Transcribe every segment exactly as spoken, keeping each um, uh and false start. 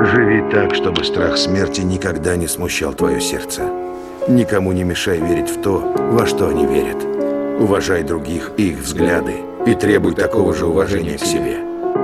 Живи так, чтобы страх смерти никогда не смущал твое сердце. Никому не мешай верить в то, во что они верят. Уважай других и их взгляды, и требуй такого же уважения к себе.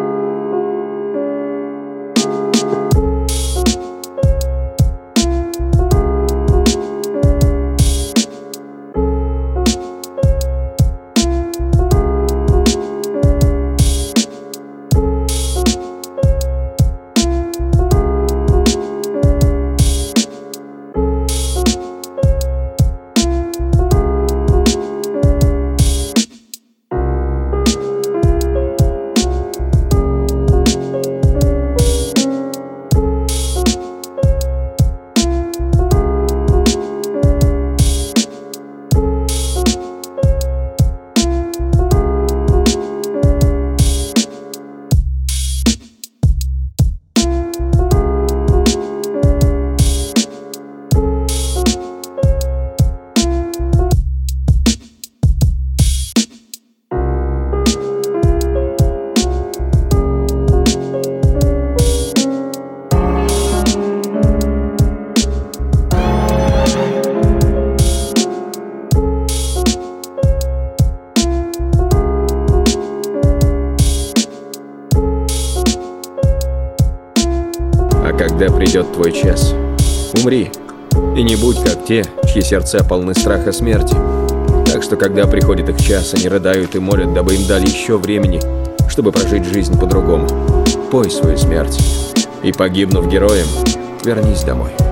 А когда придет твой час, умри, и не будь как те, чьи сердца полны страха смерти. Так что, когда приходит их час, они рыдают и молят, дабы им дали еще времени, чтобы прожить жизнь по-другому. Пой свою смерть, и, погибнув героем, вернись домой.